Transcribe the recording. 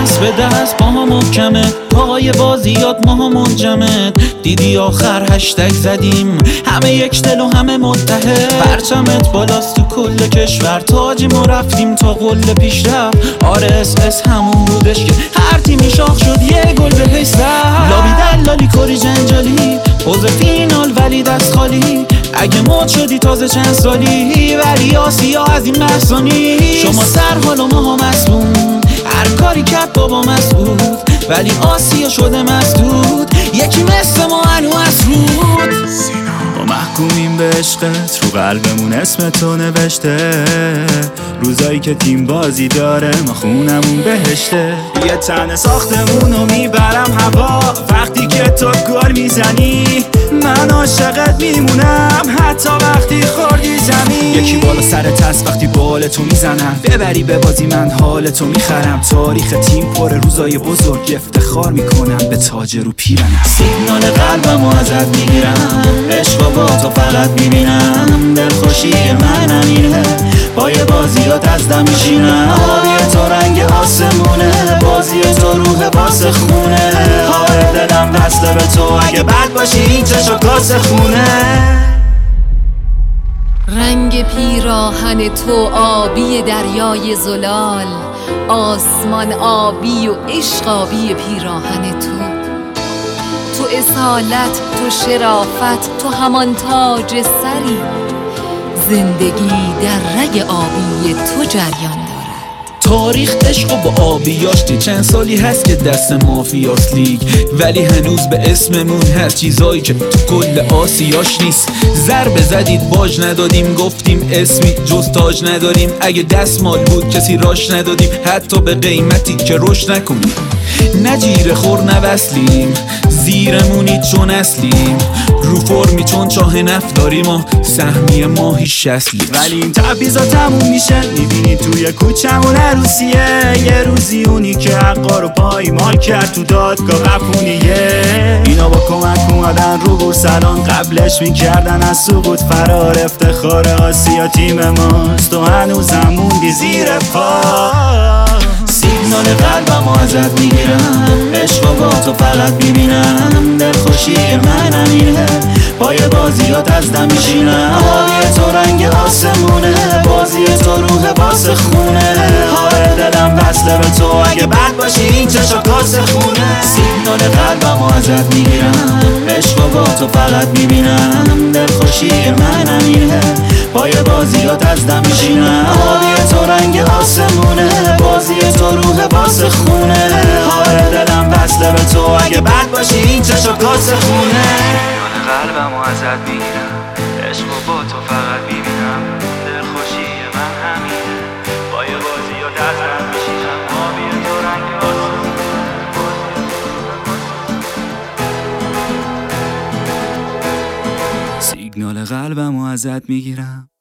دست به دست با هم محکمه، پای بازیات ما هم منجمد. دیدی آخر هشتگ زدیم، همه یک دل و همه متحد. پرچمت بالاست تو کل کشور، تاجیم و رفتیم تا قله پیشرفت. آره اس همون بودش که هر تیمی شاخ شد یه گل بهش زد. لابی دلالی کری جنجالی، حوض فینال ولی دست خالی. اگه مد شدی تازه چند سالی، ولی آسیا از این محسانی. شما سر حال و ما هم مسموم، هر کاری کرد بابا مسعود، ولی آسیا شده مسدود. یکی مثل ما هنو اسرود. ما محکومیم به عشقت، رو قلبمون اسم تو نوشته. روزایی که تیم بازی داره ما خونمون بهشته. یه تنه ساختمونو میبرم هوا، وقتی که تو گل میزنی من عاشقت میمونم، حتی وقتی خوردی زمین. یکی بالا سرت هست وقتی بال تو میزنم، ببری به بازی من حال تو میخرم. تاریخ تیم پر روزای بزرگ، افتخار میکنم به تاج رو پیرنم. سیگنال قلبمو ازت میگیرم، عشق با تو فقط میبینم. دلخوشی من همینه، پای بازیات از دم میشینم. آبی تو رنگ آسمونه، بازی تو روح واسه خونه. آره دلم وصله به تو، اگه بد باشی این چشا کاسه خونه. رنگ پیراهن تو آبی دریای زلال، آسمان آبی و عشق آبی پیراهن تو اصالت، تو شرافت، تو همان تاج سری. زندگی در رگ آبی تو جریان دارد. تاریخ عشق و با آبیاش چند سالی هست که دست مافیاس لیگ، ولی هنوز به اسممون هست چیزایی که تو کل آسیاش نیست. ضربه زدید باج ندادیم، گفتیم اسمی جز تاج نداریم. اگه دستمال بود کسی راش ندادیم، حتی به قیمتی که رشد نکنیم. نجیره خور نوصلیم، زیرمونی چون اصلیم. رو فرمی چون چاه نفت داریم و سهمی ماهی 60 لیتر. ولی این تبعیضا تموم میشه، میبینی توی کوچمون عروسیه. یه روزی اونی که حقا رو پایمال کرد تو دادگاه قپونیه. اینا با کمک اومدن رو بورسلان، قبلش میکردن از سقوط فرار. افتخار آسیا تیم ماست، تو هنوزم موندی زیر پا. سیگنال قلبمو ازت میگیرم، عشق با تو فقط میبینم. دلخوشی من همینه، پای بازیات از دم میشینم. آبی تو رنگ آسمونه، بازی تو روح واسه خونه. آره دلم وصله به تو، اگه بد باشی این چشا کاسه خونه. سیگنال قلبمو ازت میگیرم، عشق با تو فقط میبینم. دلخوشی من همینه، پای بازیات از دم میشینم. آبی تو رنگ آسمونه، بازی تو روح واسه خونه. آره دلم وصله به تو، اگه بد باشی این چشا کاسه خونه. قلبمو ازت میگیرم، عشق با تو فقط میبینم. دلخوشی من همینه، پای بازیات از دم میشینم. آبی تو رنگ آسمونه. سیگنال قلبمو ازت میگیرم.